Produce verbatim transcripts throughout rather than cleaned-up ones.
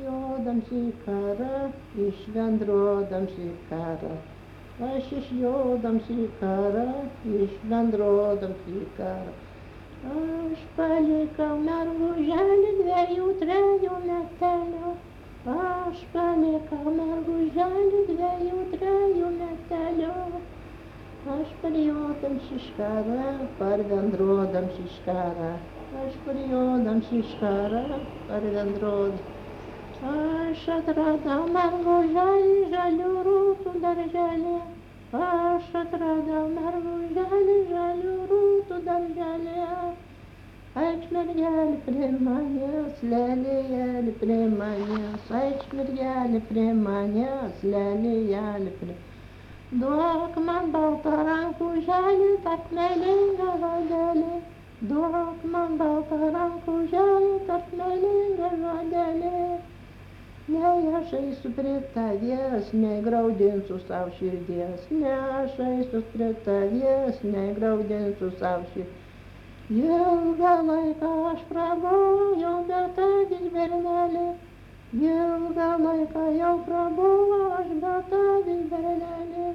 jodams į karą, išvendrodams į karą. Aš išjodams į karą, išvendrodams į karą. Aš palikau merguželį dviejų, trejų metelių. Aš palikau merguželį dviejų, trejų metelių. Aš parjodams iš karą, parvendrodams iš karą. Aš parjodams iš karą, parvendrodams. Aš atradau merguželį žalių rūtų darželį. Aš atradau merguželį žalių rūtų darželį. Eikš mergelė prie manęs, lelijėlė prie manęs. Eikš mergelė prie manęs, lelijėlė prie. Duok man baltą rankuželį, tarp meilingą žodelį. Duok man baltą rankuželį, tarp meilingą žodelį. Nei aš eisiu prie tavęs, nei graudinsiu savo širdies. Nei aš eisiu prie tavęs, nei graudinsiu savo širdies. Ilgą laiką aš prabuvau be tavęs, berneli. Ilgą laiką jau prabuvau aš be tavęs, berneli.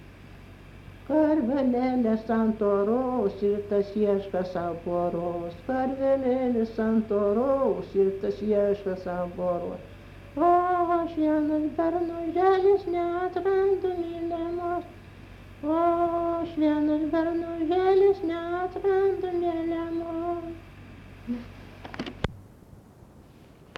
Karvelėlės ant toros ir tas ieška savo poros. Karvelėlės ant toros ir tas ieška savo poros. O aš vienas bernuželis neatrandu mylemos. O aš vienas bernuželis neatrandu mylemos.